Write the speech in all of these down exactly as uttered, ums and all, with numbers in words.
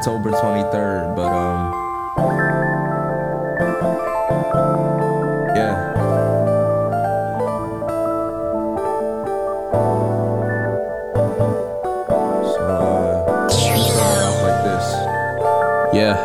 October twenty-third, but um, yeah. So uh, like this, yeah.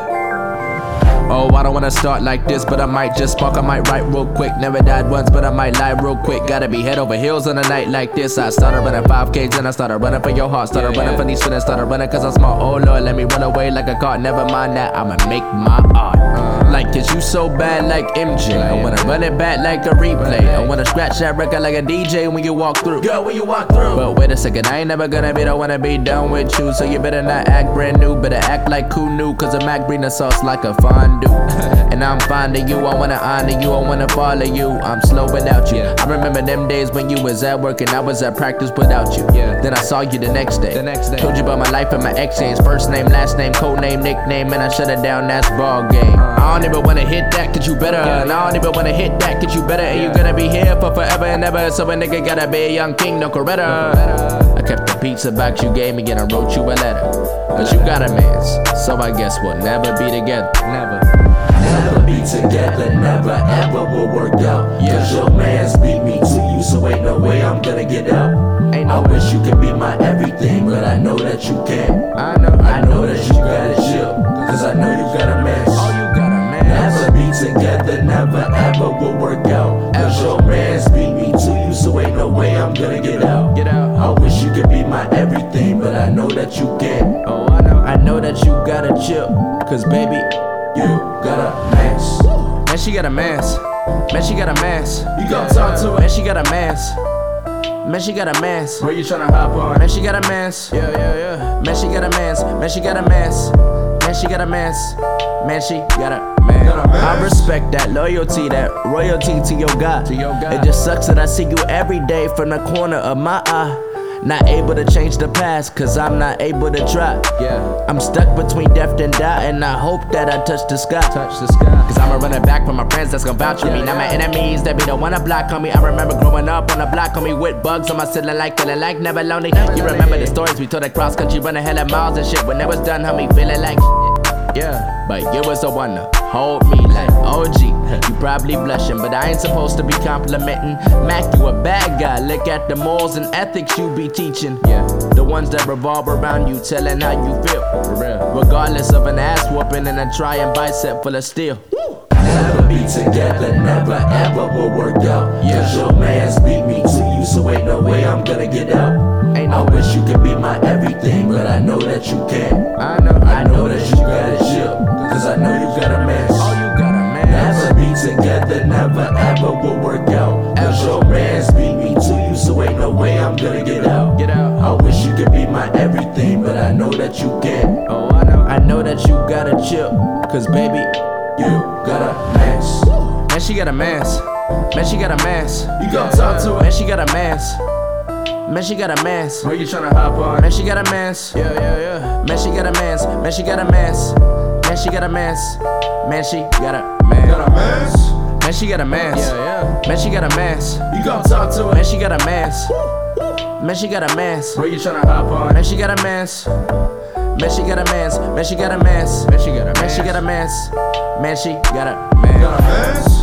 Oh, I don't wanna start like this, but I might just spark, I might write real quick. Never died once, but I might lie real quick. Gotta be head over heels on a night like this. I started running five Ks and I started running for your heart. Started yeah, running yeah. for these feelings, started running cause I'm smart. Oh Lord, let me run away like a car. Never mind that, I'ma make my art. uh, Like, cause you so bad like M J. I wanna run it back like a replay. I wanna scratch that record like a D J when you walk through. Girl, when you walk through. But wait a second, I ain't never gonna be the one to be done with you. So you better not act brand new, better act like who knew. Cause a Mac bring the sauce like a fondue. And I'm finding you, I wanna honor you, I wanna follow you. I'm slow without you. I remember them days when you was at work and I was at practice without you. Yeah. Then I saw you the next day. The next day. Told you about my life and my exchange. First name, last name, code name, nickname, and I shut it down, that's ball game. Uh, I don't even wanna hit that, cause you better. Yeah, and I don't even wanna hit that, cause you better. And yeah. you gonna be here for forever and ever. So a nigga gotta be a young king, no Coretta. No I kept the pizza box you gave me and I wrote you a letter. But you got a man's, so I guess we'll never be together. Never. Never be together, never ever will work out. Yeah. Cause your mans beat me to you, so ain't no way I'm gonna get out. Ain't no I wish you could be my everything, but I know that you can't. I know, I know that you gotta chill, cause I know you got a mess. Oh, you got a mess. Never be together, never ever will work out. Cause your mans beat me to you, so ain't no way I'm gonna get out. Get out. I wish you could be my everything, but I know that you can't. Oh, I know, I know that you gotta chill, cause baby, you got a mess. Man, she got a mess. Man, she got a mess. You gon' talk to her. Man, she got a mess. Man, she got a mess. Where you tryna hop on? Man, she got a mess. Yeah, yeah, yeah. Man, she got a mess. Man, she got a mess. Man, she got a mess. Man, she got a man. Got a mess. I respect that loyalty, that royalty to your God. To your God. It just sucks that I see you every day from the corner of my eye. Not able to change the past, cause I'm not able to try. Yeah. I'm stuck between death and die, and I hope that I touch the sky. Touch the sky. Cause I'ma run it back from my friends that's gon' vouch for yeah, me. Now yeah. my enemies, they be the one to block on me. I remember growing up on the block on me with bugs on my ceiling, like feeling like never lonely. Never you lonely. remember the stories we told at cross country, running hella miles and shit. When it was done, homie, feeling like shit. Yeah, but you was the one to hold me like O G. You probably blushing, but I ain't supposed to be complimenting. Mac, you a bad guy. Look at the morals and ethics you be teaching. Yeah. The ones that revolve around you, telling how you feel. For real. Regardless of an ass whooping and a trying bicep full of steel. Never be together, never ever will work out. Yeah. Cause your mans beat me to you, so ain't no way I'm gonna get out. Ain't no I wish you could be my everything, but I know that you can't. I know, I know that you gotta chill, cause I know you got a mess. Oh, you got a man. Never be together, never ever will work out. Cause your mans beat me to you, so ain't no way I'm gonna get out. Get out. I wish you could be my everything, but I know that you can't. Oh, I know, I know that you gotta chill, cause baby, you got a mess. man, she got a mess. Man, she got a mess. You gon' talk to her. Man, she got a mess. Man, she got a mess. Where you tryna hop on? Man, she got a mess. Yeah, yeah, yeah. Man, she got a mess. Man, she got a mess. Man, she got a mess. Man, she got a mess. Got a mess. Man, she got a mess. Yeah, yeah. Man, she got a mess. You gon' talk to her. Man, she got a mess. Man, she got a mess. Where you tryna hop on? Man, she got a mess. Man, she got a mess. Man, she got a mess. Man, she got a Man, mess. she got a mess. Man, she got a mess. Got a mess.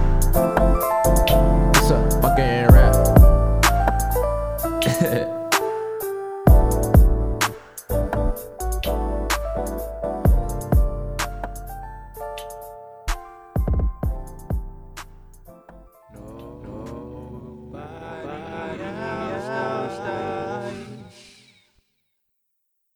What's up? Fucking rap.